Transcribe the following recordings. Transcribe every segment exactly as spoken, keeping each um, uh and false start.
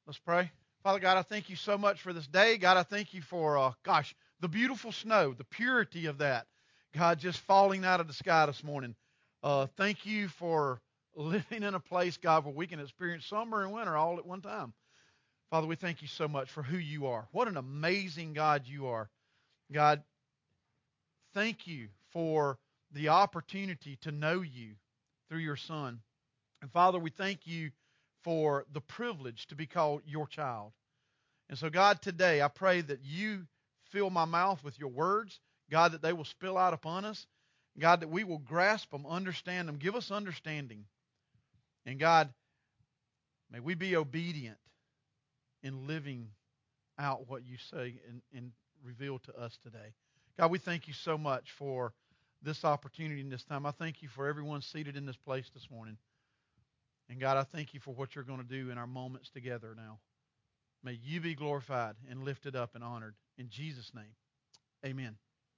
Let's pray. Father God, I thank you so much for this day. God, I thank you for, uh, gosh, the beautiful snow, the purity of that. God, just falling out of the sky this morning. Uh, thank you for living in a place, God, where we can experience summer and winter all at one time. Father, we thank you so much for who you are. What an amazing God you are. God, thank you for the opportunity to know you through your Son. And Father, we thank you for the privilege to be called your child. And so, God, today I pray that you fill my mouth with your words, God, that they will spill out upon us, God, that we will grasp them, understand them, give us understanding. And God, may we be obedient in living out what you say and, and reveal to us today. God, we thank you so much for this opportunity and this time. I thank you for everyone seated in this place this morning. And God, I thank you for what you're going to do in our moments together now. May you be glorified and lifted up and honored. In Jesus' name, amen.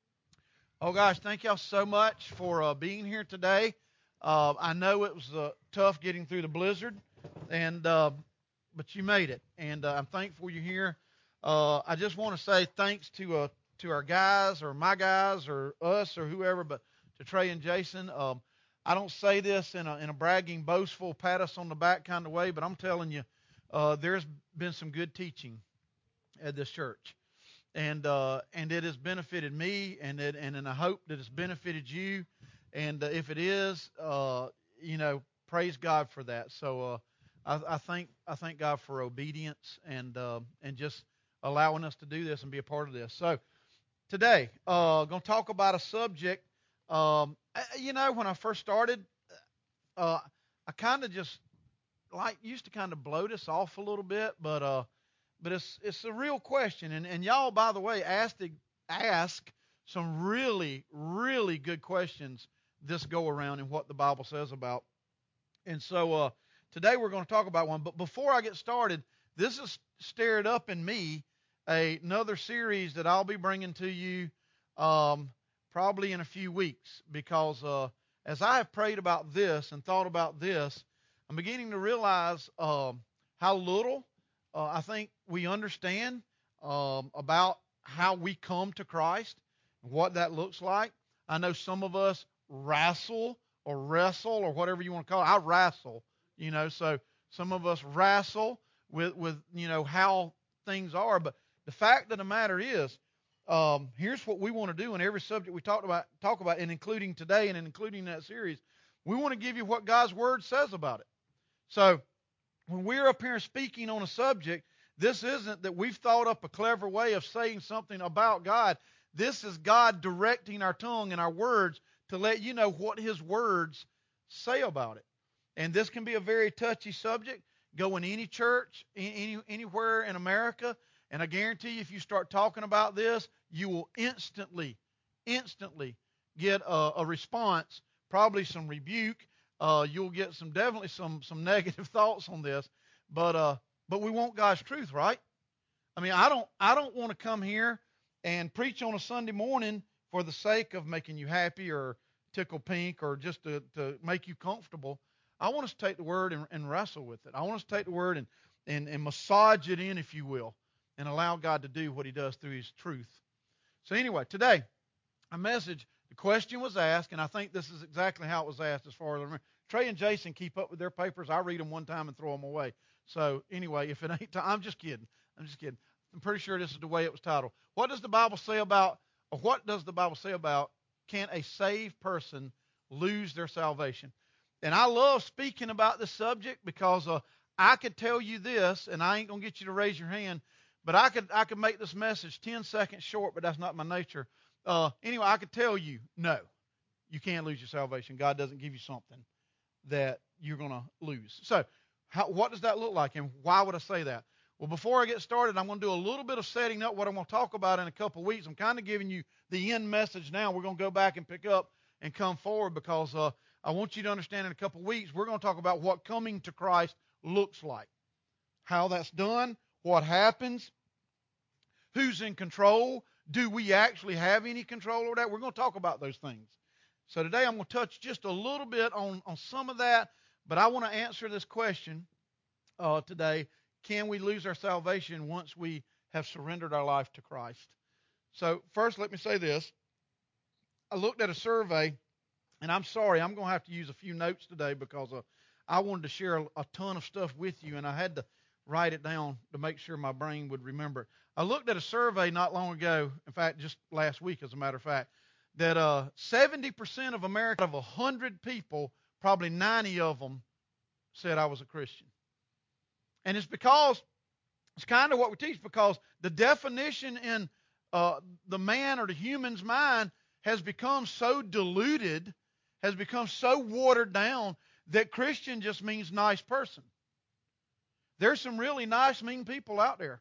Oh, gosh, thank y'all so much for uh, being here today. Uh, I know it was uh, tough getting through the blizzard, and uh, but you made it, and uh, I'm thankful you're here. Uh, I just want to say thanks to uh, to our guys, or my guys, or us, or whoever, but to Trey and Jason. Um, I don't say this in a, in a bragging, boastful, pat us on the back kind of way, but I'm telling you, uh, there's been some good teaching at this church, and uh, and it has benefited me, and it, and, and I hope that it's benefited you. And uh, if it is, uh, you know, praise God for that. So uh, I, I thank I thank God for obedience and uh, and just allowing us to do this and be a part of this. So today, uh, going to talk about a subject. Um, you know, when I first started, uh, I kind of just like used to kind of blow this off a little bit, but uh, but it's it's a real question, and and y'all, by the way, asked ask some really really good questions this go around and what the Bible says about. And so uh, today we're going to talk about one. But before I get started, this has stirred up in me a, another series that I'll be bringing to you um, probably in a few weeks, because uh, as I have prayed about this and thought about this, I'm beginning to realize um, how little uh, I think we understand um, about how we come to Christ and what that looks like. I know some of us wrestle or wrestle or whatever you want to call it. I wrestle, you know, so some of us wrestle with, with you know, how things are. But the fact of the matter is, um, here's what we want to do in every subject we talked about, talk about, and including today and including that series. We want to give you what God's Word says about it. So when we're up here speaking on a subject, this isn't that we've thought up a clever way of saying something about God. This is God directing our tongue and our words to let you know what His words say about it. And this can be a very touchy subject. Go in any church, any, anywhere in America, and I guarantee you if you start talking about this, you will instantly, instantly get a, a response, probably some rebuke. Uh, you'll get some definitely some some negative thoughts on this, but uh, but we want God's truth, right? I mean, I don't I don't want to come here and preach on a Sunday morning for the sake of making you happy or tickle pink or just to, to make you comfortable. I want us to take the Word and, and wrestle with it. I want us to take the Word and, and, and massage it in, if you will, and allow God to do what He does through His truth. So anyway, today, a message, the question was asked, and I think this is exactly how it was asked as far as I remember. Trey and Jason keep up with their papers. I read them one time and throw them away. So anyway, if it ain't time, I'm just kidding. I'm just kidding. I'm pretty sure this is the way it was titled. What does the Bible say about, or what does the Bible say about, can a saved person lose their salvation? And I love speaking about this subject because uh, I could tell you this, and I ain't going to get you to raise your hand, but I could I could make this message ten seconds short, but that's not my nature. Uh, anyway, I could tell you, no, you can't lose your salvation. God doesn't give you something that you're going to lose. So how, what does that look like, and why would I say that? Well, before I get started, I'm going to do a little bit of setting up what I'm going to talk about in a couple of weeks. I'm kind of giving you the end message now. We're going to go back and pick up and come forward because uh, I want you to understand in a couple of weeks, we're going to talk about what coming to Christ looks like, how that's done, what happens, who's in control, do we actually have any control over that? We're going to talk about those things. So today I'm going to touch just a little bit on, on some of that, but I want to answer this question uh, today. can we lose our salvation once we have surrendered our life to Christ? So first, let me say this. I looked at a survey, and I'm sorry, I'm going to have to use a few notes today because uh, I wanted to share a, a ton of stuff with you, and I had to write it down to make sure my brain would remember it. I looked at a survey not long ago, in fact, just last week, as a matter of fact, that uh, seventy percent of America, out of one hundred people, probably ninety of them said I was a Christian. And it's because, it's kind of what we teach, because the definition in uh, the man or the human's mind has become so diluted, has become so watered down, that Christian just means nice person. There's some really nice, mean people out there.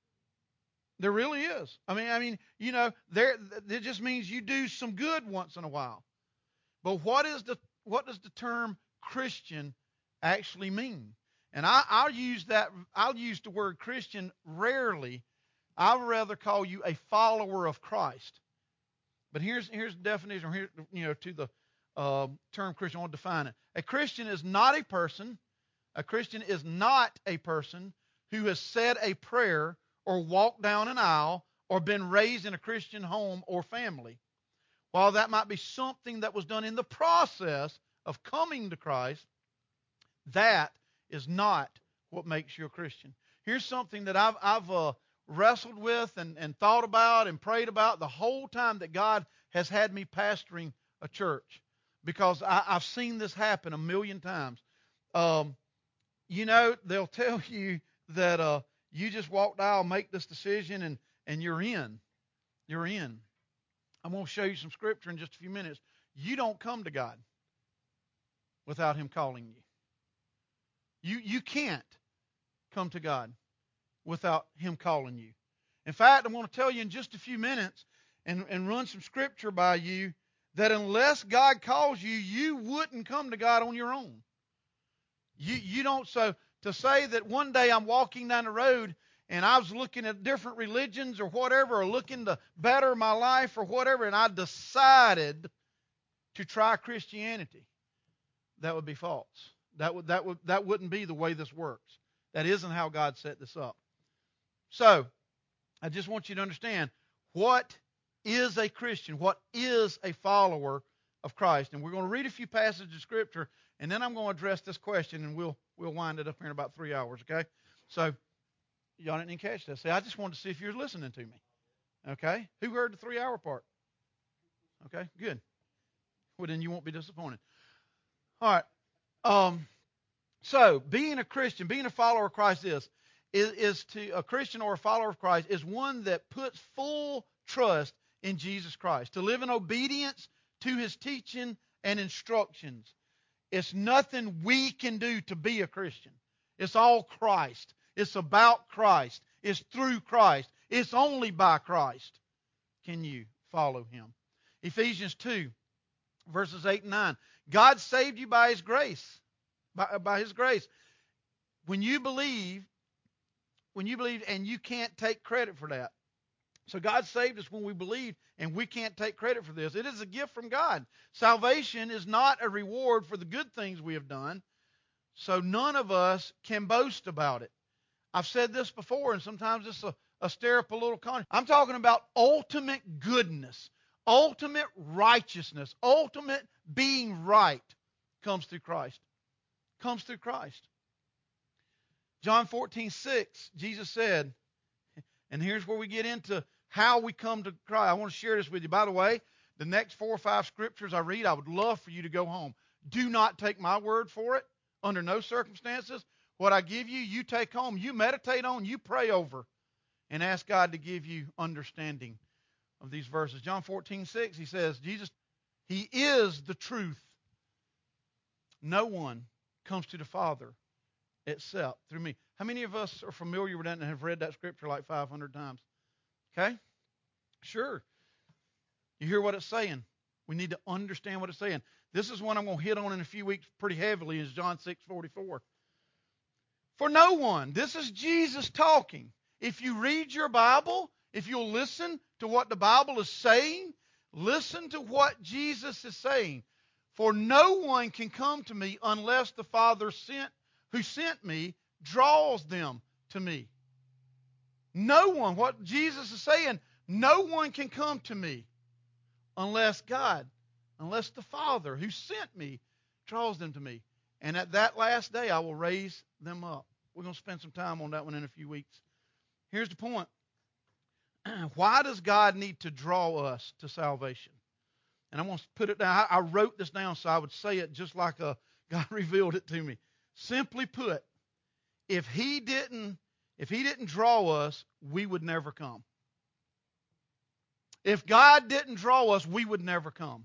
There really is. I mean, I mean, you know, there it just means you do some good once in a while. But what is the what does the term Christian actually mean? And I, I'll use that. I'll use the word Christian rarely. I would rather call you a follower of Christ. But here's here's the definition. Here, you know, to the uh, term Christian, I want to define it. A Christian is not a person. A Christian is not a person who has said a prayer or walked down an aisle or been raised in a Christian home or family. While that might be something that was done in the process of coming to Christ, that is not what makes you a Christian. Here's something that I've, I've uh, wrestled with and, and thought about and prayed about the whole time that God has had me pastoring a church, because I, I've seen this happen a million times. Um, you know, they'll tell you that uh, you just walk the aisle, make this decision, and, and you're in. You're in. I'm going to show you some scripture in just a few minutes. You don't come to God without Him calling you. You, you can't come to God without Him calling you. In fact, I'm going to tell you in just a few minutes and, and run some scripture by you that unless God calls you, you wouldn't come to God on your own. You, you don't, so to say that one day I'm walking down the road and I was looking at different religions or whatever, or looking to better my life or whatever, and I decided to try Christianity, that would be false. That would that would that wouldn't be the way this works. That isn't how God set this up. So, I just want you to understand, what is a Christian? What is a follower of Christ? And we're going to read a few passages of Scripture, and then I'm going to address this question, and we'll we'll wind it up here in about three hours, okay? So, y'all didn't even catch that. See, I just wanted to see if you're listening to me. Okay? Who heard the three-hour part? Okay, good. Well, then you won't be disappointed. All right. Um, so, being a Christian, being a follower of Christ is, is, is to, a Christian or a follower of Christ is one that puts full trust in Jesus Christ, to live in obedience to His teaching and instructions. It's nothing we can do to be a Christian. It's all Christ. It's about Christ. It's through Christ. It's only by Christ can you follow Him. Ephesians two, verses eight and nine. God saved you by His grace. By, by His grace. When you believe, when you believe, and you can't take credit for that. So God saved us when we believed, and we can't take credit for this. It is a gift from God. Salvation is not a reward for the good things we have done, so none of us can boast about it. I've said this before, and sometimes it's a, a stir up a little conscience. I'm talking about ultimate goodness, ultimate righteousness, ultimate being right comes through Christ. Comes through Christ. John fourteen six, Jesus said, and here's where we get into how we come to Christ. I want to share this with you. By the way, the next four or five scriptures I read, I would love for you to go home. Do not take my word for it under no circumstances. What I give you, you take home, you meditate on, you pray over, and ask God to give you understanding of these verses. John fourteen six, he says, Jesus, He is the truth. No one comes to the Father except through me. How many of us are familiar with that and have read that scripture like five hundred times? Okay? Sure. You hear what it's saying. We need to understand what it's saying. This is one I'm going to hit on in a few weeks pretty heavily, is John six forty-four. For no one, this is Jesus talking. If you read your Bible, if you'll listen to what the Bible is saying, listen to what Jesus is saying. For no one can come to me unless the Father sent who sent me draws them to me. No one, what Jesus is saying, no one can come to me unless God, unless the Father who sent me draws them to me. And at that last day, I will raise them up. We're going to spend some time on that one in a few weeks. Here's the point. Why does God need to draw us to salvation? And I'm going to put it down. I, I wrote this down so I would say it just like a, God revealed it to me. Simply put, if He didn't, if He didn't draw us, we would never come. If God didn't draw us, we would never come.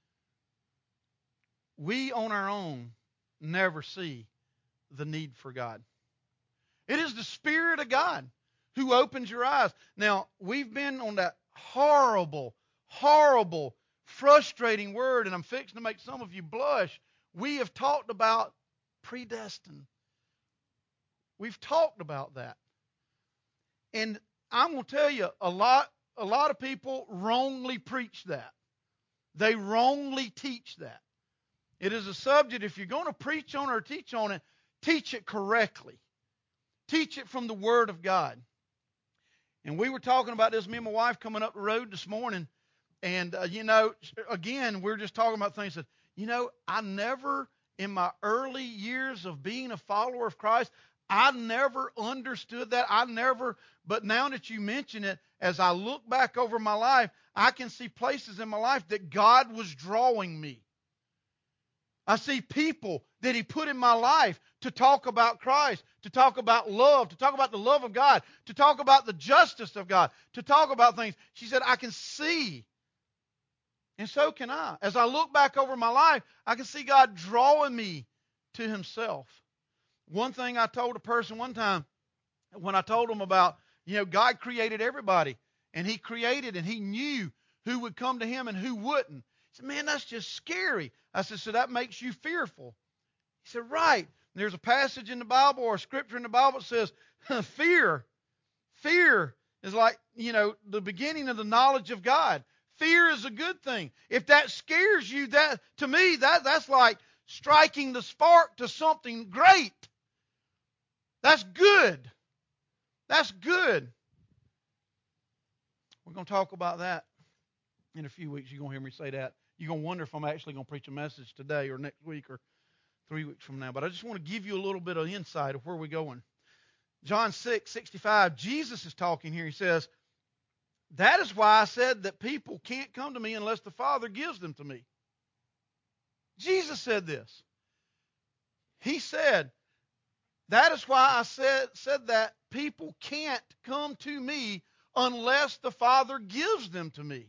We on our own never see the need for God. It is the Spirit of God who opens your eyes. Now, we've been on that horrible, horrible, frustrating word, and I'm fixing to make some of you blush. We have talked about predestined. We've talked about that. And I'm going to tell you, a lot, a lot of people wrongly preach that. They wrongly teach that. It is a subject, if you're going to preach on it or teach on it, teach it correctly. Teach it from the Word of God. And we were talking about this, me and my wife, coming up the road this morning. And, uh, you know, again, we we're just talking about things that, you know, I never, in my early years of being a follower of Christ, I never understood that. I never, but now that you mention it, as I look back over my life, I can see places in my life that God was drawing me. I see people that He put in my life to talk about Christ, to talk about love, to talk about the love of God, to talk about the justice of God, to talk about things. She said, I can see. And so can I. As I look back over my life, I can see God drawing me to Himself. One thing I told a person one time, when I told them about, you know, God created everybody, and He created and He knew who would come to Him and who wouldn't. He said, man, that's just scary. I said, so that makes you fearful. He said, right. And there's a passage in the Bible or a scripture in the Bible that says, fear. Fear is like, you know, the beginning of the knowledge of God. Fear is a good thing. If that scares you, that to me, that, that's like striking the spark to something great. That's good. That's good. We're going to talk about that in a few weeks. You're going to hear me say that. You're going to wonder if I'm actually going to preach a message today or next week or three weeks from now. But I just want to give you a little bit of insight of where we're going. John six sixty-five, Jesus is talking here. He says, that is why I said that people can't come to me unless the Father gives them to me. Jesus said this. He said, that is why I said, said that people can't come to me unless the Father gives them to me.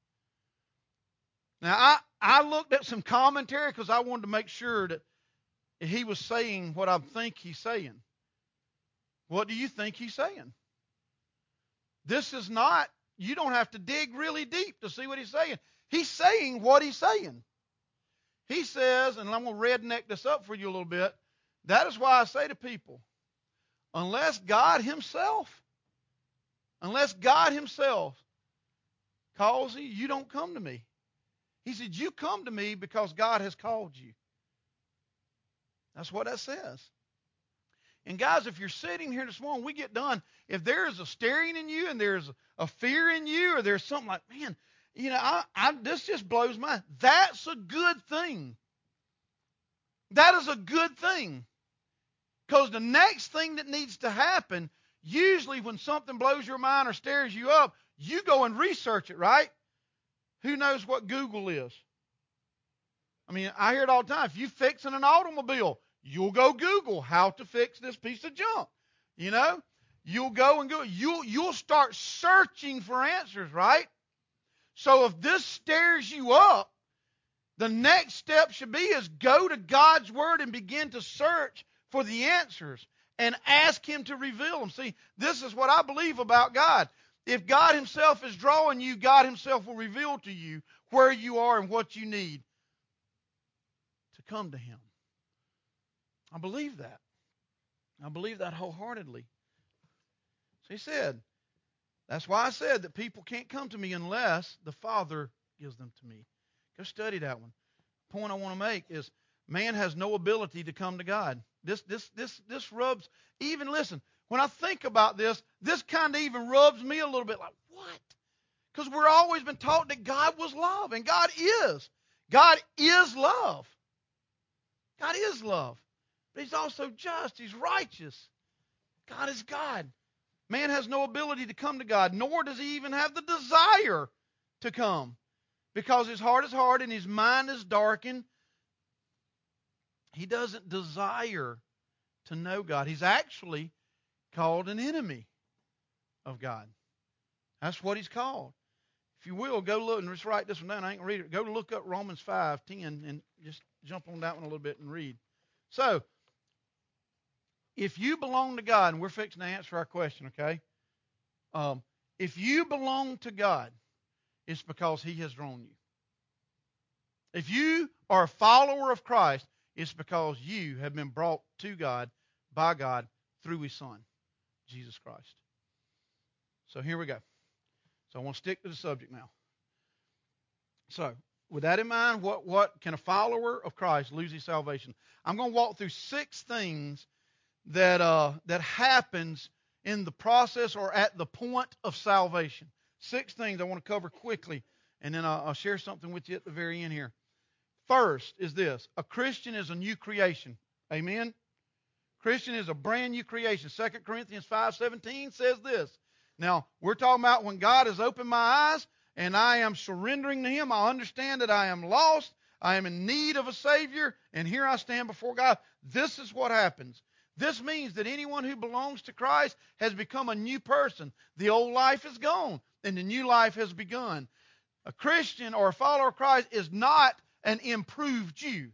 Now, I, I looked at some commentary because I wanted to make sure that he was saying what I think he's saying. What do you think he's saying? This is not, you don't have to dig really deep to see what he's saying. He's saying what he's saying. He says, and I'm going to redneck this up for you a little bit, that is why I say to people, unless God Himself, unless God Himself calls you, you don't come to me. He said, you come to me because God has called you. That's what that says. And guys, if you're sitting here this morning, we get done. If there is a staring in you and there's a fear in you or there's something like, man, you know, I, I, this just blows my mind. That's a good thing. That is a good thing. Because the next thing that needs to happen, usually when something blows your mind or stares you up, you go and research it, right? Who knows what Google is? I mean, I hear it all the time. If you're fixing an automobile, you'll go Google how to fix this piece of junk. You know? You'll go and go. You'll, you'll start searching for answers, right? So if this stares you up, the next step should be is go to God's Word and begin to search for the answers and ask Him to reveal them. See, this is what I believe about God. If God Himself is drawing you, God Himself will reveal to you where you are and what you need to come to Him. I believe that. I believe that wholeheartedly. So He said, that's why I said that people can't come to me unless the Father gives them to me. Go study that one. The point I want to make is man has no ability to come to God. This, this, this, this rubs, even listen, When I think about this, this kind of even rubs me a little bit like, what? Because we're always been taught that God was love, and God is. God is love. God is love. But He's also just. He's righteous. God is God. Man has no ability to come to God, nor does he even have the desire to come, because his heart is hard and his mind is darkened. He doesn't desire to know God. He's actually called an enemy of God. That's what he's called. If you will, go look, and just write this one down. I ain't going to read it. Go look up Romans five ten and just jump on that one a little bit and read. So, if you belong to God, and we're fixing to answer our question, okay? Um, if you belong to God, it's because He has drawn you. If you are a follower of Christ, it's because you have been brought to God by God through His Son, Jesus Christ. So here we go. So I want to stick to the subject now. So, with that in mind, what, what can a follower of Christ lose his salvation? I'm going to walk through six things that uh, that happens in the process or at the point of salvation. Six things I want to cover quickly, and then I'll, I'll share something with you at the very end here. First is this: a Christian is a new creation. Amen? Christian is a brand new creation. Second Corinthians five seventeen says this. Now, we're talking about when God has opened my eyes and I am surrendering to Him. I understand that I am lost. I am in need of a Savior, and here I stand before God. This is what happens. This means that anyone who belongs to Christ has become a new person. The old life is gone, and the new life has begun. A Christian or a follower of Christ is not an improved Jew.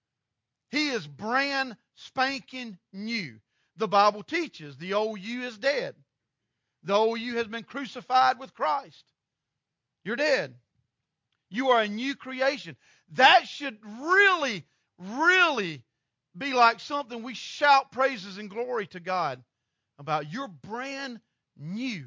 He is brand spanking new. The Bible teaches the old you is dead. The old you has been crucified with Christ. You're dead. You are a new creation. That should really, really be like something we shout praises and glory to God about. You're brand new.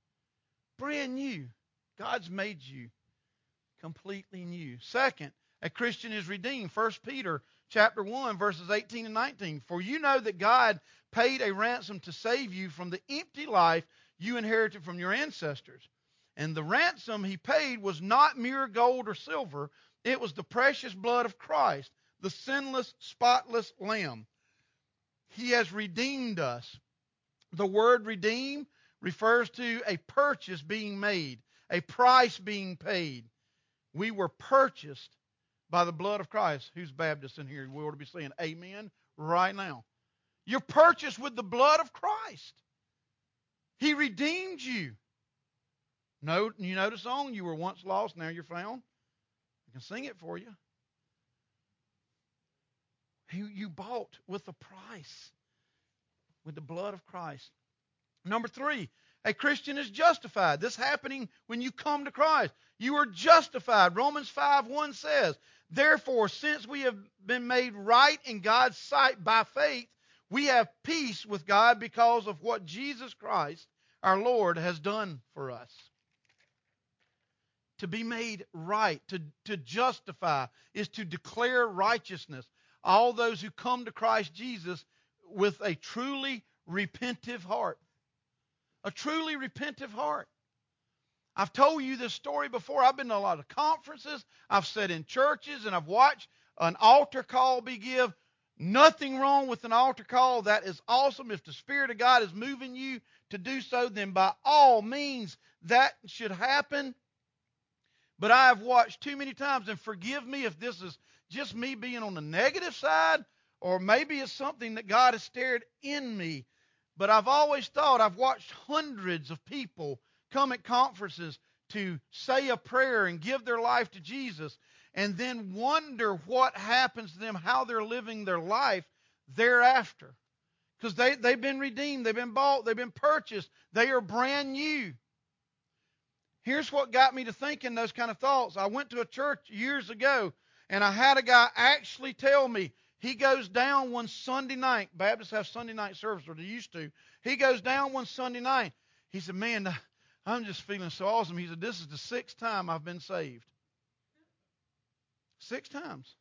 Brand new. God's made you completely new. Second, a Christian is redeemed. First Peter chapter one, verses eighteen and nineteen. For you know that God paid a ransom to save you from the empty life you inherited from your ancestors. And the ransom He paid was not mere gold or silver. It was the precious blood of Christ, the sinless, spotless Lamb. He has redeemed us. The word redeem refers to a purchase being made, a price being paid. We were purchased by the blood of Christ. Who's Baptist in here? We ought to be saying amen right now. You're purchased with the blood of Christ. He redeemed you. Note, you know the song, you were once lost, now you're found. I can sing it for you. You, you bought with a price, with the blood of Christ. Number three, a Christian is justified. This happening when you come to Christ. You are justified. Romans five one says, therefore, since we have been made right in God's sight by faith, we have peace with God because of what Jesus Christ, our Lord, has done for us. To be made right, to, to justify, is to declare righteousness. All those who come to Christ Jesus with a truly repentive heart. A truly repentive heart. I've told you this story before. I've been to a lot of conferences. I've sat in churches, and I've watched an altar call be given. Nothing wrong with an altar call. That is awesome. If the Spirit of God is moving you to do so, then by all means that should happen. But I have watched too many times, and forgive me if this is just me being on the negative side, or maybe it's something that God has stirred in me. But I've always thought, I've watched hundreds of people come at conferences to say a prayer and give their life to Jesus, and then wonder what happens to them, how they're living their life thereafter. Because they, they've been redeemed, they've been bought, they've been purchased, they are brand new. Here's what got me to thinking those kind of thoughts. I went to a church years ago, and I had a guy actually tell me, he goes down one Sunday night. Baptists have Sunday night service, or they used to. He goes down one Sunday night. He said, man, I'm just feeling so awesome. He said, this is the sixth time I've been saved. Six times.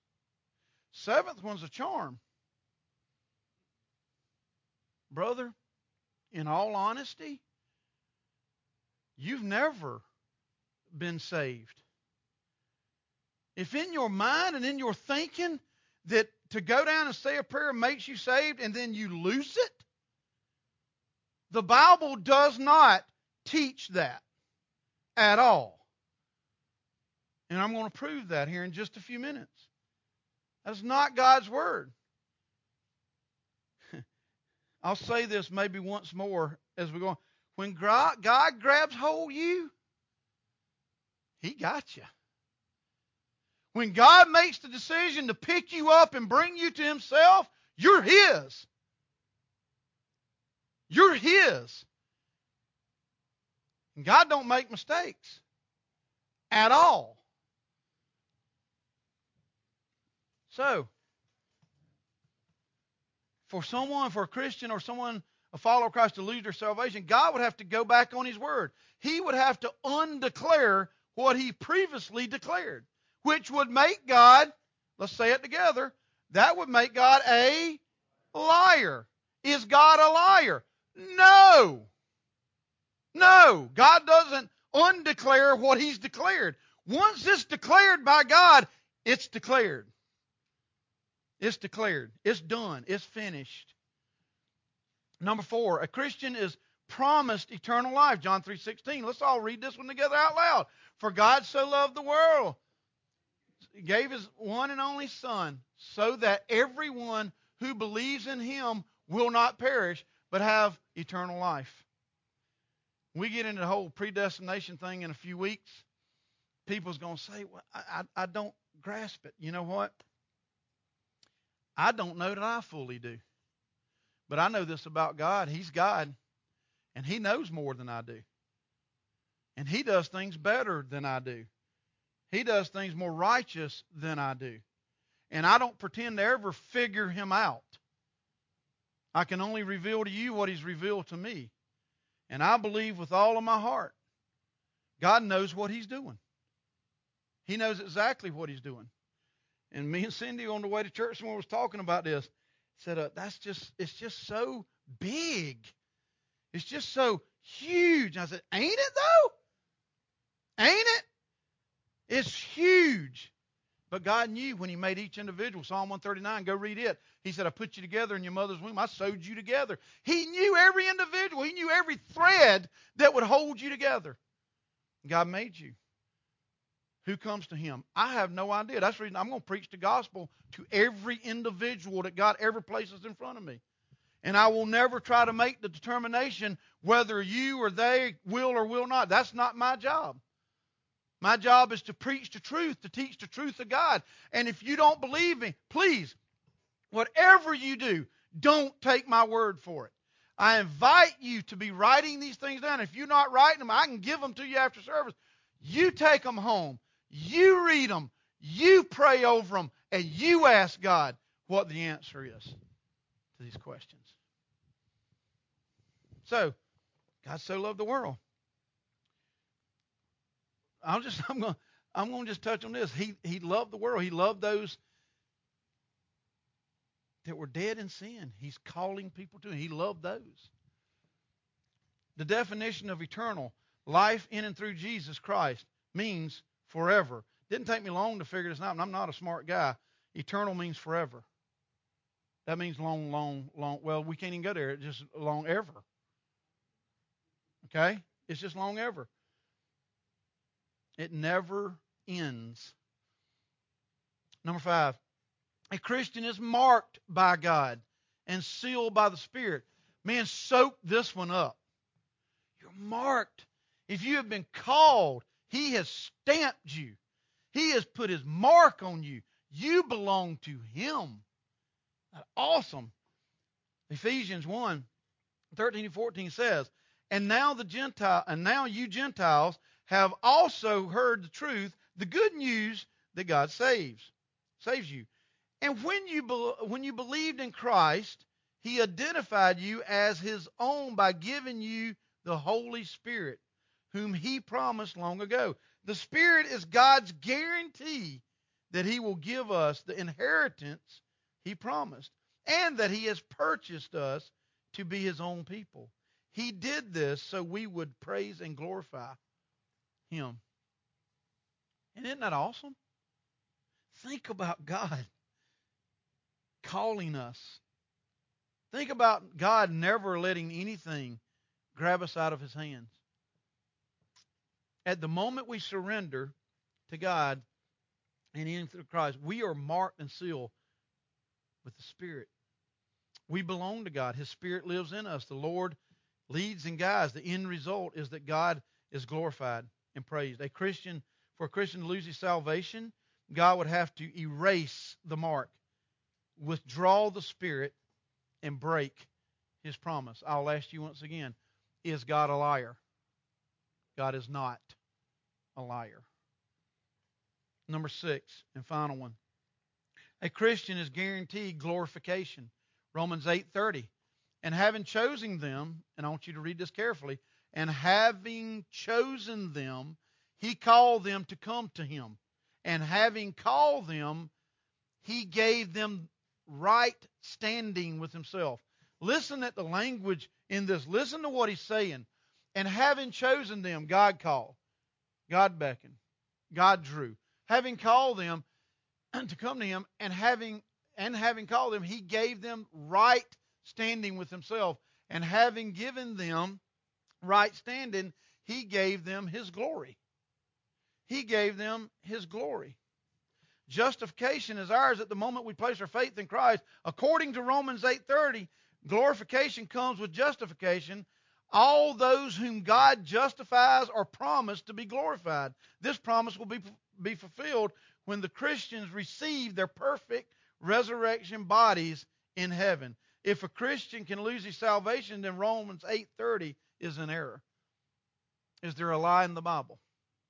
Seventh one's a charm. Brother, in all honesty, you've never been saved. If in your mind and in your thinking that to go down and say a prayer makes you saved and then you lose it, the Bible does not teach that at all. And I'm going to prove that here in just a few minutes. That's not God's Word. I'll say this maybe once more as we go on. When God grabs hold of you, He got you. When God makes the decision to pick you up and bring you to Himself, you're His. You're His. And God don't make mistakes at all. So, for someone, for a Christian or someone, a follower of Christ to lose their salvation, God would have to go back on His Word. He would have to undeclare what He previously declared, which would make God, let's say it together, that would make God a liar. Is God a liar? No. No. God doesn't undeclare what He's declared. Once it's declared by God, it's declared. It's declared. It's done. It's finished. Number four, a Christian is promised eternal life. John three sixteen. Let's all read this one together out loud. For God so loved the world, He gave His one and only Son, so that everyone who believes in Him will not perish, but have eternal life. We get into the whole predestination thing in a few weeks. People's going to say, well, I, I, I don't grasp it. You know what? I don't know that I fully do. But I know this about God. He's God, and He knows more than I do. And He does things better than I do. He does things more righteous than I do. And I don't pretend to ever figure Him out. I can only reveal to you what He's revealed to me. And I believe with all of my heart, God knows what He's doing. He knows exactly what He's doing. And me and Cindy on the way to church, someone was talking about this. Said, uh, that's just, it's just so big. It's just so huge. And I said, ain't it though? Ain't it? It's huge. But God knew when He made each individual. Psalm one thirty-nine, go read it. He said, I put you together in your mother's womb. I sewed you together. He knew every individual. He knew every thread that would hold you together. God made you. Who comes to Him? I have no idea. That's the reason I'm going to preach the gospel to every individual that God ever places in front of me. And I will never try to make the determination whether you or they will or will not. That's not my job. My job is to preach the truth, to teach the truth of God. And if you don't believe me, please, whatever you do, don't take my word for it. I invite you to be writing these things down. If you're not writing them, I can give them to you after service. You take them home. You read them. You pray over them. And you ask God what the answer is to these questions. So, God so loved the world. I'll just, I'm going I'm going to just touch on this. He, he loved the world. He loved those that were dead in sin. He's calling people to Him. He loved those. The definition of eternal life in and through Jesus Christ means forever. Didn't take me long to figure this out, and I'm not a smart guy. Eternal means forever. That means long, long, long. Well, we can't even go there. It's just long ever. Okay? It's just long ever. It never ends. Number five, a Christian is marked by God and sealed by the Spirit. Man, soak this one up. You're marked. If you have been called, He has stamped you. He has put His mark on you. You belong to Him. That's awesome. Ephesians one, thirteen and fourteen says, And now the Gentile, and now you Gentiles have also heard the truth, the good news that God saves, saves you. And when you when you believed in Christ, He identified you as His own by giving you the Holy Spirit, whom He promised long ago. The Spirit is God's guarantee that He will give us the inheritance He promised, and that He has purchased us to be His own people. He did this so we would praise and glorify Him. And isn't that awesome? Think about God calling us. Think about God never letting anything grab us out of His hands. At the moment we surrender to God and in through Christ, we are marked and sealed with the Spirit. We belong to God. His Spirit lives in us. The Lord leads and guides. The end result is that God is glorified and praised. A Christian, for a Christian to lose his salvation, God would have to erase the mark, withdraw the Spirit, and break His promise. I'll ask you once again, is God a liar? God is not a liar. Number six, and final one. A Christian is guaranteed glorification. Romans eight thirty. And having chosen them, and I want you to read this carefully, and having chosen them, He called them to come to Him. And having called them, He gave them right standing with Himself. Listen at the language in this. Listen to what He's saying. And having chosen them, God called. God beckoned. God drew. Having called them to come to Him, and having and having called them, He gave them right standing with Himself. And having given them right standing, He gave them His glory. He gave them His glory. Justification is ours at the moment we place our faith in Christ. According to Romans eight thirty, glorification comes with justification. All those whom God justifies are promised to be glorified. This promise will be, be fulfilled when the Christians receive their perfect resurrection bodies in heaven. If a Christian can lose his salvation, then Romans eight thirty is an error. Is there a lie in the Bible?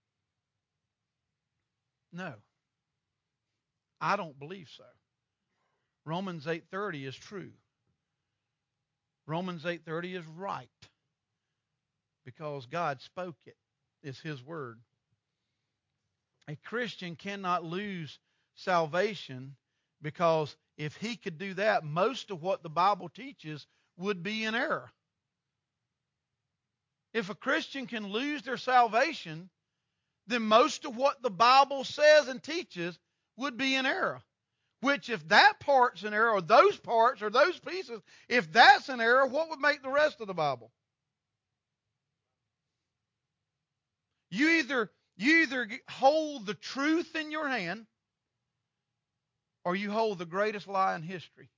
No. I don't believe so. Romans eight thirty is true. Romans eight thirty is right because God spoke it. It's His word. A Christian cannot lose salvation because if he could do that, most of what the Bible teaches would be in error. If a Christian can lose their salvation, then most of what the Bible says and teaches would be in error. Which, if that part's an error, or those parts, or those pieces, if that's an error, what would make the rest of the Bible? You either, you either hold the truth in your hand, or you hold the greatest lie in history.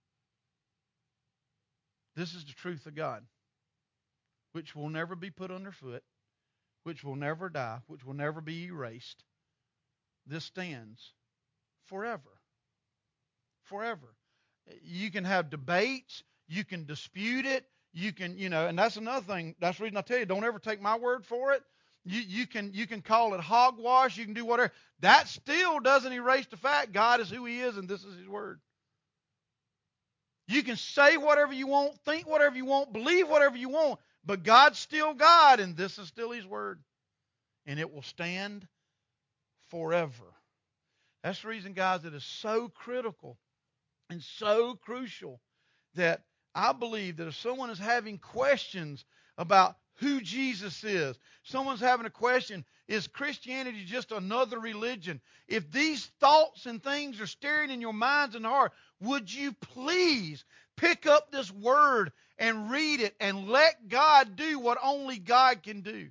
This is the truth of God, which will never be put underfoot, which will never die, which will never be erased. This stands forever. Forever. You can have debates. You can dispute it. You can, you know, and that's another thing. That's the reason I tell you, don't ever take my word for it. You, you can, you can call it hogwash. You can do whatever. That still doesn't erase the fact God is who He is, and this is His word. You can say whatever you want, think whatever you want, believe whatever you want, but God's still God, and this is still His word. And it will stand forever. That's the reason, guys, it is so critical and so crucial that I believe that if someone is having questions about who Jesus is, someone's having a question, is Christianity just another religion? If these thoughts and things are staring in your minds and heart, would you please pick up this word and read it and let God do what only God can do?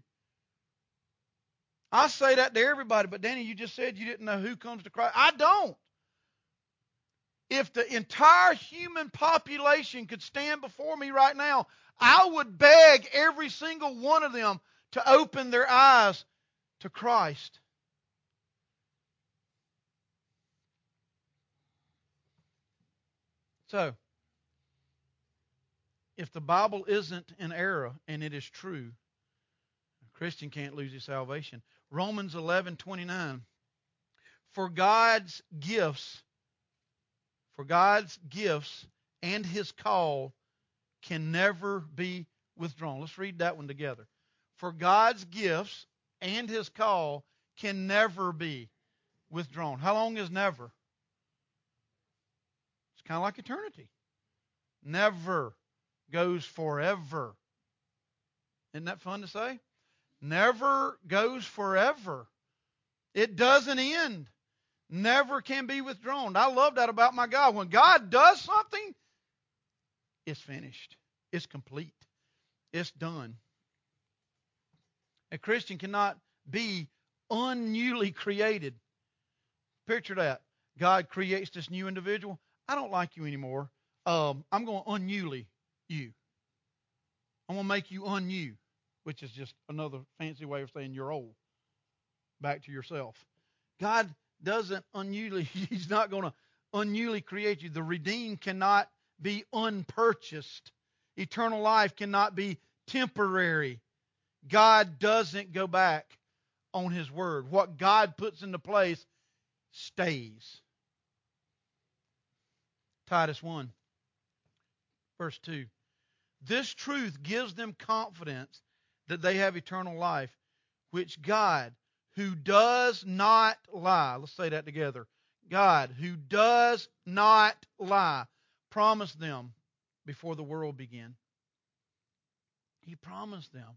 I say that to everybody, but Danny, you just said you didn't know who comes to Christ. I don't. If the entire human population could stand before me right now, I would beg every single one of them to open their eyes to Christ. So, if the Bible isn't in error and it is true, a Christian can't lose his salvation. Romans eleven twenty-nine. For God's gifts, for God's gifts and His call can never be withdrawn. Let's read that one together. For God's gifts and His call can never be withdrawn. How long is never? It's kind of like eternity. Never goes forever. Isn't that fun to say? Never goes forever. It doesn't end. Never can be withdrawn. I love that about my God. When God does something, it's finished. It's complete. It's done. A Christian cannot be unnewly created. Picture that. God creates this new individual. I don't like you anymore. Um, I'm going to unnewly you. I'm going to make you unnew, which is just another fancy way of saying you're old. Back to yourself. God doesn't unnewly, He's not going to unnewly create you. The redeemed cannot be unpurchased. Eternal life cannot be temporary. God doesn't go back on His word. What God puts into place stays. Titus one, verse two. This truth gives them confidence that they have eternal life, which God, who does not lie, let's say that together. God, who does not lie, promised them before the world began. He promised them.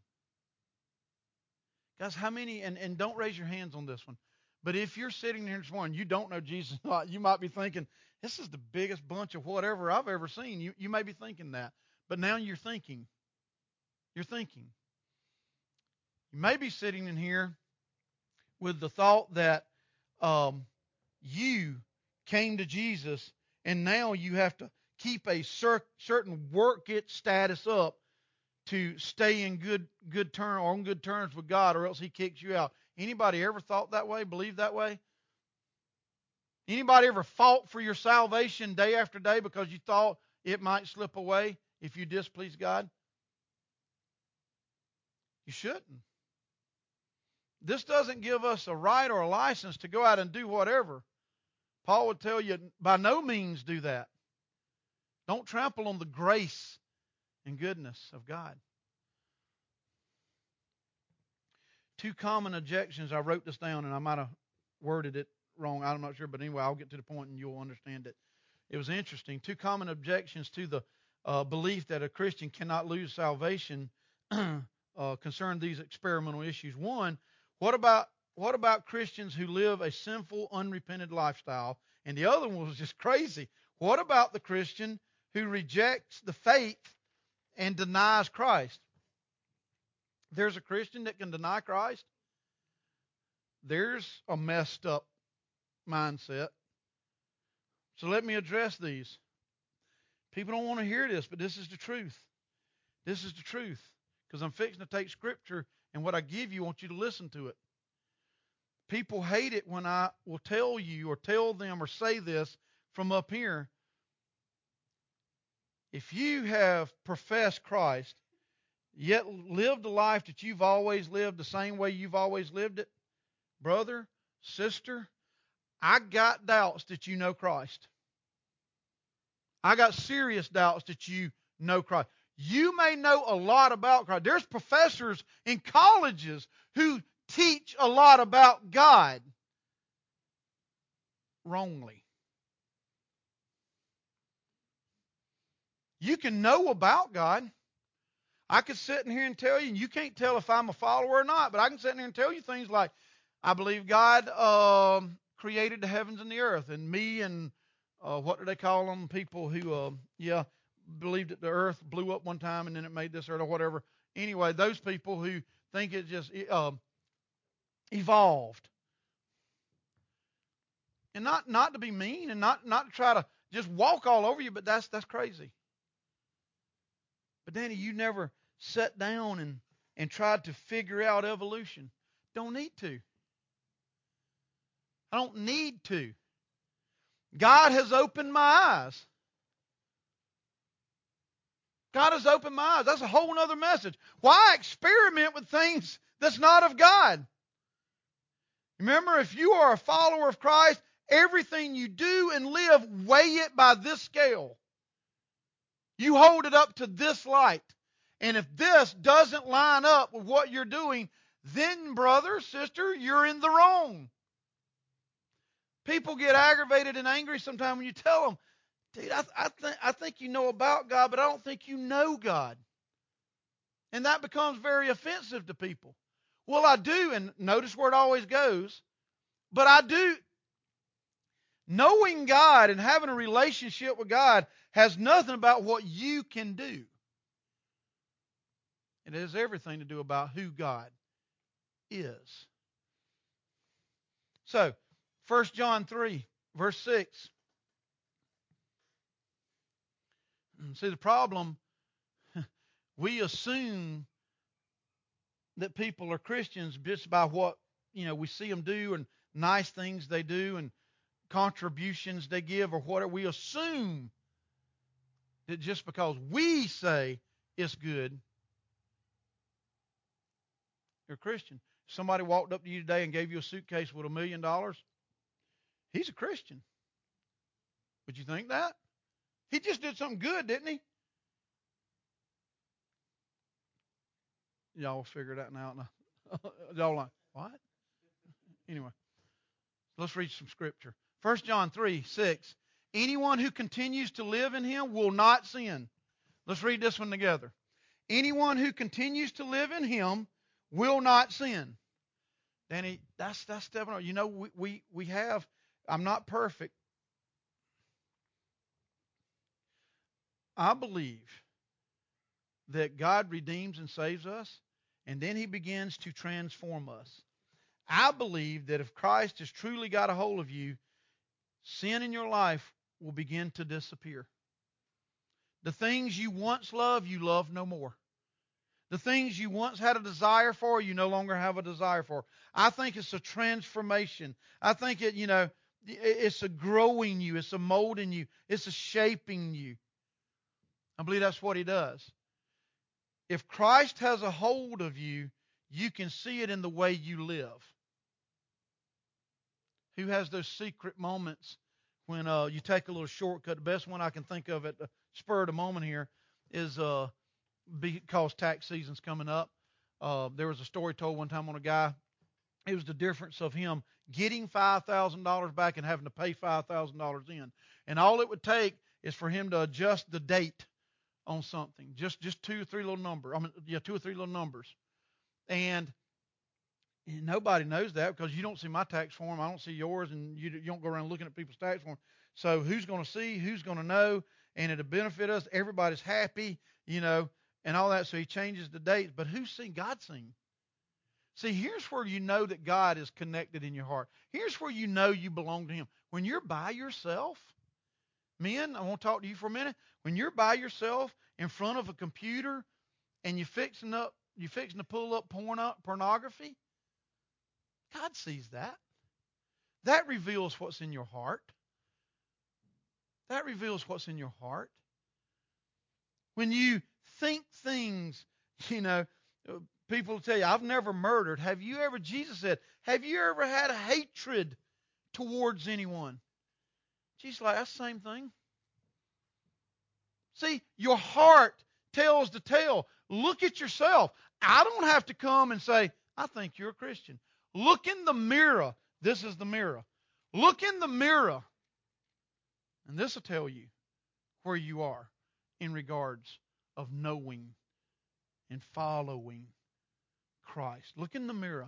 Guys, how many, and, and don't raise your hands on this one, but if you're sitting here this morning, you don't know Jesus, you might be thinking, this is the biggest bunch of whatever I've ever seen. You, you may be thinking that. But now you're thinking. You're thinking. You may be sitting in here with the thought that um, you came to Jesus and now you have to keep a cer- certain work it status up to stay in good good term or on good terms with God, or else He kicks you out. Anybody ever thought that way? Believe that way? Anybody ever fought for your salvation day after day because you thought it might slip away if you displease God? You shouldn't. This doesn't give us a right or a license to go out and do whatever. Paul would tell you, by no means do that. Don't trample on the grace and goodness of God. Two common objections. I wrote this down, and I might have worded it wrong. I'm not sure, but anyway, I'll get to the point and you'll understand it. It was interesting. Two common objections to the uh, belief that a Christian cannot lose salvation uh, concern these experimental issues. One, what about what about Christians who live a sinful, unrepented lifestyle? And the other one was just crazy. What about the Christian who rejects the faith and denies Christ? There's a Christian that can deny Christ. There's a messed up mindset. So let me address these. People don't want to hear this, but this is the truth. This is the truth. Because I'm fixing to take Scripture, and what I give you, I want you to listen to it. People hate it when I will tell you or tell them or say this from up here. If you have professed Christ, yet lived a life that you've always lived the same way you've always lived it, brother, sister, I got doubts that you know Christ. I got serious doubts that you know Christ. You may know a lot about Christ. There's professors in colleges who teach a lot about God wrongly. You can know about God. I could sit in here and tell you, and you can't tell if I'm a follower or not, but I can sit in here and tell you things like, I believe God um, created the heavens and the earth, and me and uh, what do they call them? People who, uh, yeah, believed that the earth blew up one time and then it made this earth or whatever. Anyway, those people who think it just uh, evolved. And not, not to be mean and not, not to try to just walk all over you, but that's that's crazy. But Danny, you never sat down and, and tried to figure out evolution. Don't need to. I don't need to. God has opened my eyes. God has opened my eyes. That's a whole other message. Why experiment with things that's not of God? Remember, if you are a follower of Christ, everything you do and live, weigh it by this scale. You hold it up to this light. And if this doesn't line up with what you're doing, then, brother, sister, you're in the wrong. People get aggravated and angry sometimes when you tell them, dude, I, I, th- I think you know about God, but I don't think you know God. And that becomes very offensive to people. Well, I do, and notice where it always goes, but I do. Knowing God and having a relationship with God has nothing about what you can do. It has everything to do about who God is. So, First John three, verse six. See, the problem, we assume that people are Christians just by what, you know, we see them do and nice things they do and contributions they give or whatever. We assume that just because we say it's good, you're a Christian. If somebody walked up to you today and gave you a suitcase with a million dollars, he's a Christian. Would you think that? He just did something good, didn't he? Y'all figure that out now. Y'all like, what? Anyway, let's read some scripture. First John three, six. Anyone who continues to live in him will not sin. Let's read this one together. Anyone who continues to live in him will not sin. Danny, that's that's stepping on. You know, we, we, we have, I'm not perfect. I believe that God redeems and saves us, and then he begins to transform us. I believe that if Christ has truly got a hold of you, sin in your life will begin to disappear. The things you once loved, you love no more. The things you once had a desire for, you no longer have a desire for. I think it's a transformation. I think it, you know, it's a growing you. It's a molding you. It's a shaping you. I believe that's what he does. If Christ has a hold of you, you can see it in the way you live. Who has those secret moments when uh, you take a little shortcut? The best one I can think of at the spur of the moment here is uh, because tax season's coming up. Uh, there was a story told one time on a guy. It was the difference of him getting five thousand dollars back and having to pay five thousand dollars in. And all it would take is for him to adjust the date on something. Just just two or three little numbers. I mean, yeah, two or three little numbers. And And nobody knows that because you don't see my tax form. I don't see yours, and you, you don't go around looking at people's tax form. So who's going to see? Who's going to know? And it'll benefit us. Everybody's happy, you know, and all that. So he changes the dates. But who's seen? God's seen. See, here's where you know that God is connected in your heart. Here's where you know you belong to him. When you're by yourself, men, I want to talk to you for a minute. When you're by yourself in front of a computer and you're fixing up, you're fixing to pull up porn, pornography, God sees that. That reveals what's in your heart. That reveals what's in your heart. When you think things, you know, people will tell you, I've never murdered. Have you ever, Jesus said, have you ever had a hatred towards anyone? Jesus like, that's the same thing. See, your heart tells the tale. Look at yourself. I don't have to come and say, I think you're a Christian. Look in the mirror. This is the mirror. Look in the mirror. And this will tell you where you are in regards of knowing and following Christ. Look in the mirror.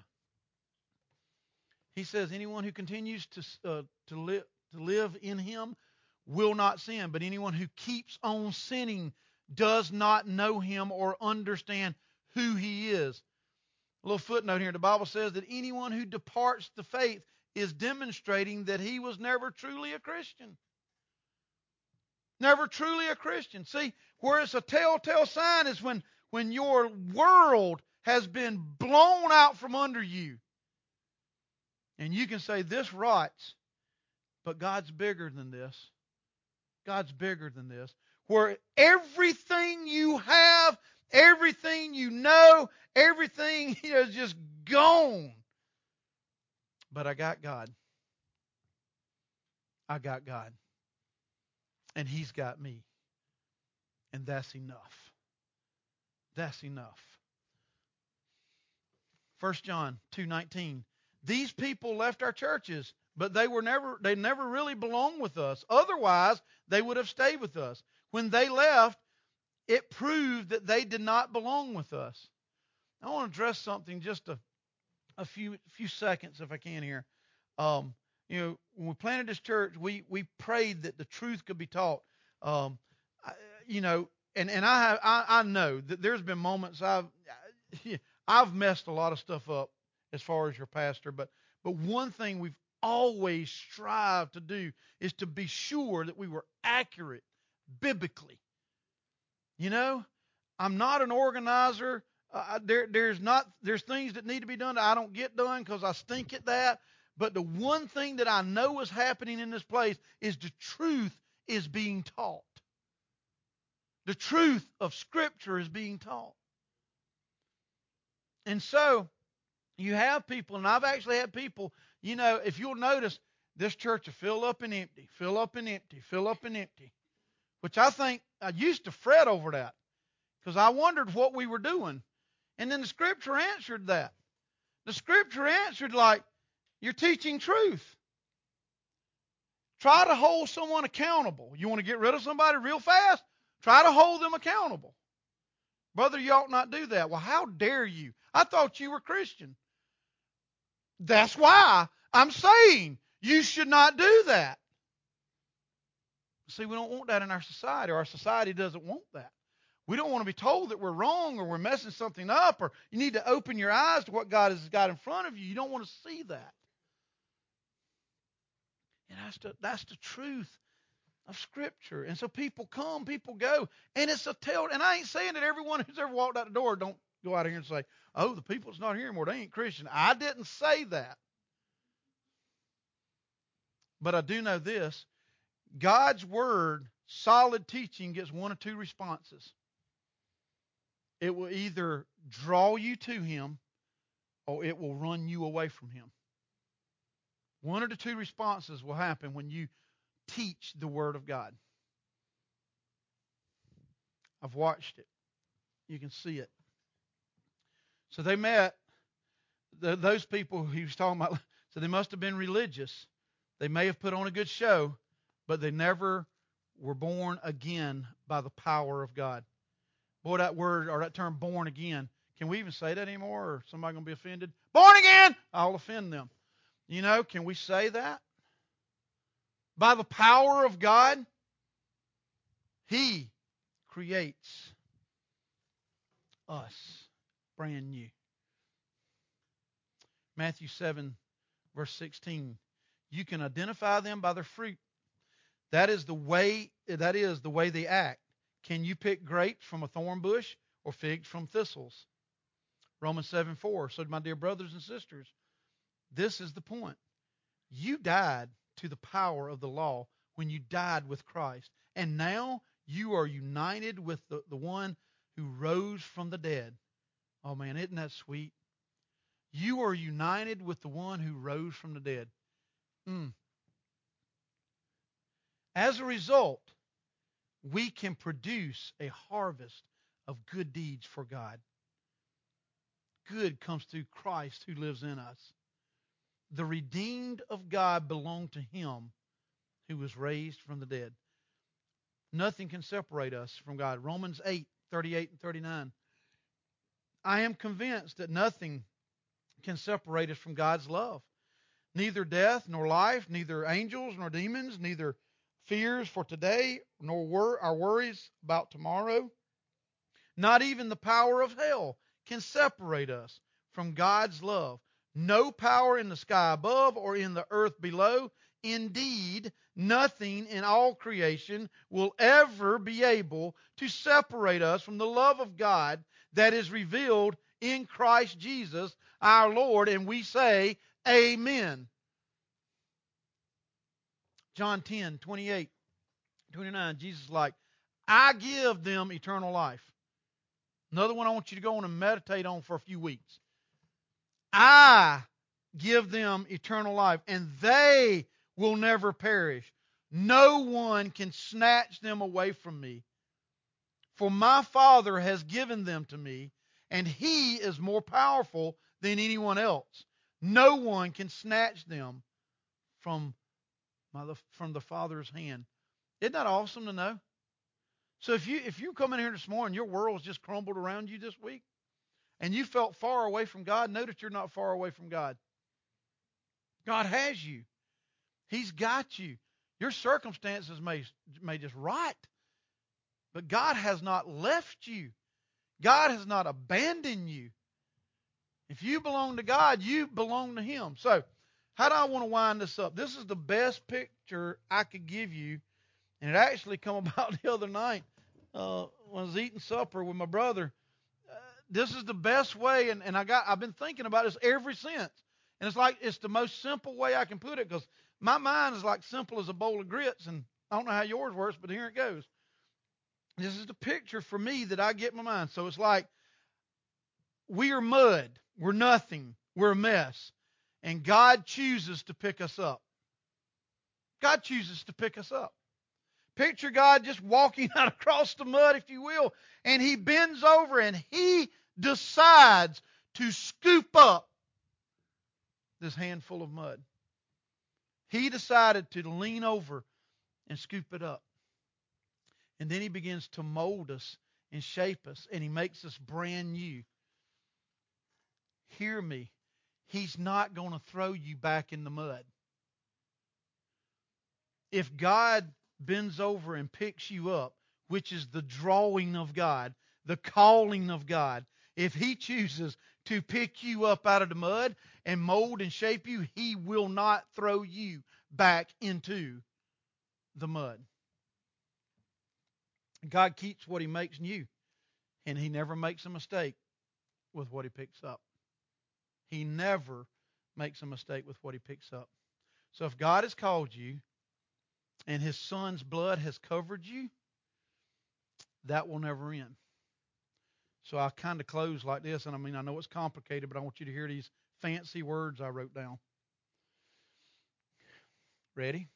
He says, anyone who continues to, uh, to, li- to live in him will not sin. But anyone who keeps on sinning does not know him or understand who he is. A little footnote here. The Bible says that anyone who departs the faith is demonstrating that he was never truly a Christian. Never truly a Christian. See, where it's a telltale sign is when, when your world has been blown out from under you. And you can say, this rots, but God's bigger than this. God's bigger than this. Where everything you have, everything you know, everything is just gone. But I got God. I got God. And he's got me. And that's enough. That's enough. First John two nineteen. These people left our churches, but they were never they never really belonged with us. Otherwise, they would have stayed with us. When they left, it proved that they did not belong with us. I want to address something just a, a few few seconds, if I can here. Um, you know, when we planted this church, we we prayed that the truth could be taught. Um, I, you know, and and I have I, I know that there's been moments I've I've messed a lot of stuff up as far as your pastor, but but one thing we've always strived to do is to be sure that we were accurate biblically. You know, I'm not an organizer. Uh, there, there's not, there's things that need to be done that I don't get done because I stink at that. But the one thing that I know is happening in this place is the truth is being taught. The truth of Scripture is being taught. And so, you have people, and I've actually had people, you know, if you'll notice, this church will fill up and empty, fill up and empty, fill up and empty. Which I think, I used to fret over that because I wondered what we were doing. And then the Scripture answered that. The Scripture answered like, you're teaching truth. Try to hold someone accountable. You want to get rid of somebody real fast? Try to hold them accountable. Brother, you ought not do that. Well, how dare you? I thought you were Christian. That's why I'm saying you should not do that. See, we don't want that in our society. Our society doesn't want that. We don't want to be told that we're wrong or we're messing something up, or you need to open your eyes to what God has got in front of you. You don't want to see that. And that's the, that's the truth of Scripture. And so people come, people go, and it's a tell. And I ain't saying that everyone who's ever walked out the door don't go out here and say, oh, the people that's not here anymore, they ain't Christian. I didn't say that. But I do know this. God's Word, solid teaching, gets one of two responses. It will either draw you to Him or it will run you away from Him. One of the two responses will happen when you teach the Word of God. I've watched it. You can see it. So they met, the, those people he was talking about, so they must have been religious. They may have put on a good show, but they never were born again by the power of God. Boy, that word or that term born again, can we even say that anymore, or somebody going to be offended? Born again! I'll offend them. You know, can we say that? By the power of God, He creates us brand new. Matthew seven, verse sixteen. You can identify them by their fruit. That is the way, that is the way they act. Can you pick grapes from a thorn bush or figs from thistles? Romans seven four. So, my dear brothers and sisters, this is the point. You died to the power of the law when you died with Christ. And now you are united with the, the one who rose from the dead. Oh man, isn't that sweet? You are united with the one who rose from the dead. Mm. As a result, we can produce a harvest of good deeds for God. Good comes through Christ who lives in us. The redeemed of God belong to Him who was raised from the dead. Nothing can separate us from God. Romans eight, thirty-eight and thirty-nine. I am convinced that nothing can separate us from God's love. Neither death nor life, neither angels nor demons, neither fears for today nor wor- our worries about tomorrow. Not even the power of hell can separate us from God's love. No power in the sky above or in the earth below. Indeed, nothing in all creation will ever be able to separate us from the love of God that is revealed in Christ Jesus our Lord. And we say, Amen. John ten, twenty-eight, twenty-nine, Jesus is like, I give them eternal life. Another one I want you to go on and meditate on for a few weeks. I give them eternal life, and they will never perish. No one can snatch them away from me. For my Father has given them to me, and He is more powerful than anyone else. No one can snatch them from, my, from the Father's hand. Isn't that awesome to know? So if you if you come in here this morning, your world's just crumbled around you this week, and you felt far away from God, notice you're not far away from God. God has you. He's got you. Your circumstances may, may just rot, but God has not left you. God has not abandoned you. If you belong to God, you belong to Him. So, how do I want to wind this up? This is the best picture I could give you, and it actually come about the other night uh, when I was eating supper with my brother. Uh, this is the best way, and, and I got I've been thinking about this ever since. And it's like it's the most simple way I can put it, because my mind is like simple as a bowl of grits, and I don't know how yours works, but here it goes. This is the picture for me that I get in my mind. So it's like we are mud. We're nothing. We're a mess. And God chooses to pick us up. God chooses to pick us up. Picture God just walking out across the mud, if you will, and He bends over and He decides to scoop up this handful of mud. He decided to lean over and scoop it up. And then He begins to mold us and shape us, and He makes us brand new. Hear me. He's not going to throw you back in the mud. If God bends over and picks you up, which is the drawing of God, the calling of God, if He chooses to pick you up out of the mud and mold and shape you, He will not throw you back into the mud. God keeps what He makes new, and He never makes a mistake with what He picks up. He never makes a mistake with what He picks up. So if God has called you and His Son's blood has covered you, that will never end. So I kind of close like this, and I mean, I know it's complicated, but I want you to hear these fancy words I wrote down. Ready?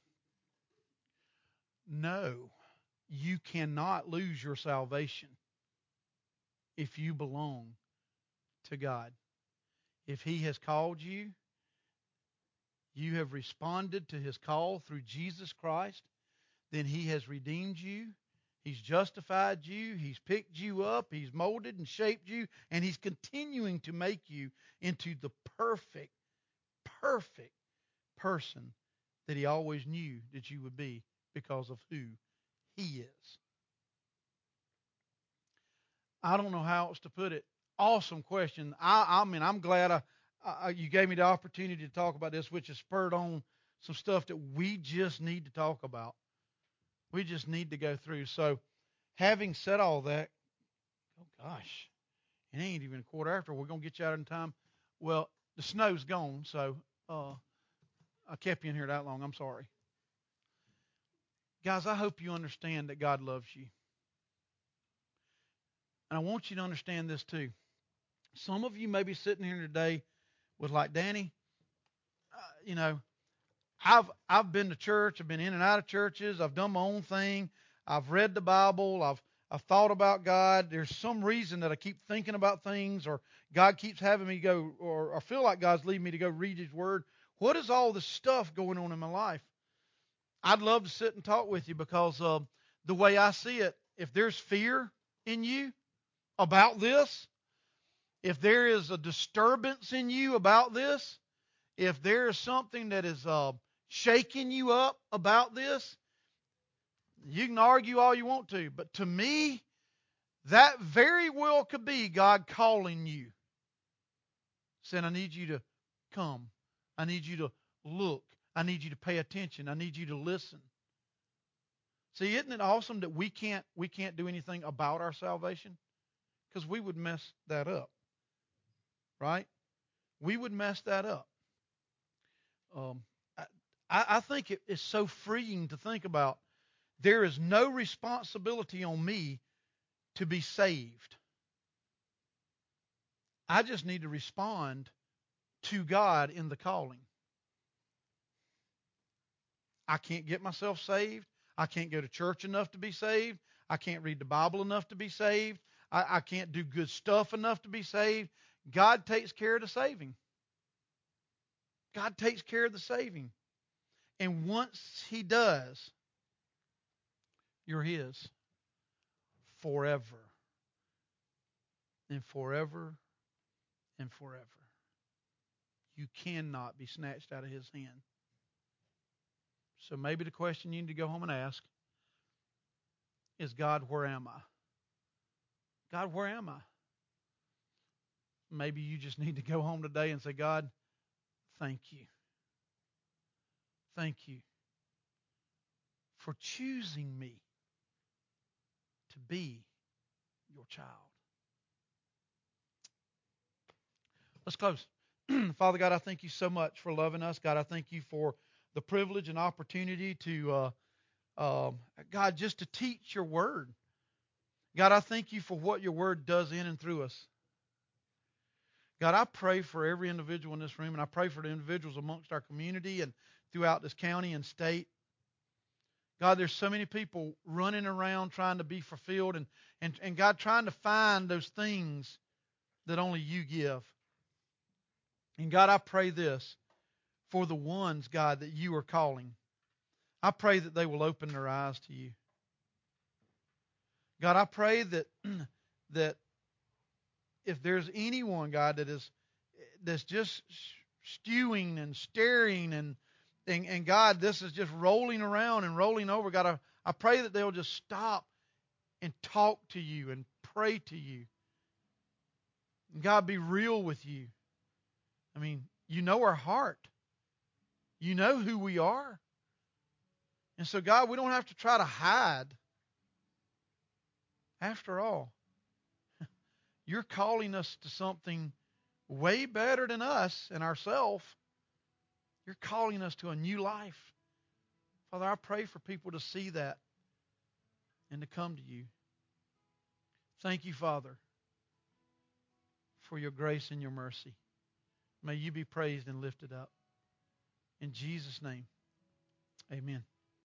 No, you cannot lose your salvation if you belong to God. If He has called you, you have responded to His call through Jesus Christ, then He has redeemed you. He's justified you. He's picked you up. He's molded and shaped you. And He's continuing to make you into the perfect, perfect person that He always knew that you would be because of who He is. I don't know how else to put it. Awesome question. I, I mean, I'm glad I, I, you gave me the opportunity to talk about this, which has spurred on some stuff that we just need to talk about. We just need to go through. So, having said all that, oh gosh, it ain't even a quarter after. We're going to get you out in time. Well, the snow's gone, so uh, I kept you in here that long. I'm sorry. Guys, I hope you understand that God loves you. And I want you to understand this too. Some of you may be sitting here today with like, Danny, uh, you know, I've I've been to church. I've been in and out of churches. I've done my own thing. I've read the Bible. I've I've thought about God. There's some reason that I keep thinking about things, or God keeps having me go, or I feel like God's leading me to go read His Word. What is all this stuff going on in my life? I'd love to sit and talk with you, because uh, the way I see it, if there's fear in you about this, if there is a disturbance in you about this, if there is something that is uh, shaking you up about this, you can argue all you want to, but to me, that very well could be God calling you, saying, I need you to come. I need you to look. I need you to pay attention. I need you to listen. See, isn't it awesome that we can't we can't do anything about our salvation? Because we would mess that up, right? We would mess that up. Um, I, I think it is so freeing to think about there is no responsibility on me to be saved. I just need to respond to God in the calling. I can't get myself saved. I can't go to church enough to be saved. I can't read the Bible enough to be saved. I, I can't do good stuff enough to be saved. God takes care of the saving. God takes care of the saving. And once He does, you're His. forever and forever and forever. You cannot be snatched out of His hand. So maybe the question you need to go home and ask is, God, where am I? God, where am I? Maybe you just need to go home today and say, God, thank you. Thank you for choosing me to be your child. Let's close. Father God, I thank you so much for loving us. God, I thank you for the privilege and opportunity to, uh, uh, God, just to teach your word. God, I thank you for what your word does in and through us. God, I pray for every individual in this room, and I pray for the individuals amongst our community and throughout this county and state. God, there's so many people running around trying to be fulfilled, and, and, and God, trying to find those things that only you give. And God, I pray this for the ones, God, that you are calling. I pray that they will open their eyes to you. God, I pray that that if there's anyone, God, that is that's just stewing and staring and and, and God, this is just rolling around and rolling over, God, I, I pray that they'll just stop and talk to you and pray to you. And God, be real with you. I mean, you know our heart. You know who we are. And so, God, we don't have to try to hide. After all, you're calling us to something way better than us and ourselves. You're calling us to a new life. Father, I pray for people to see that and to come to you. Thank you, Father, for your grace and your mercy. May you be praised and lifted up. In Jesus' name, amen.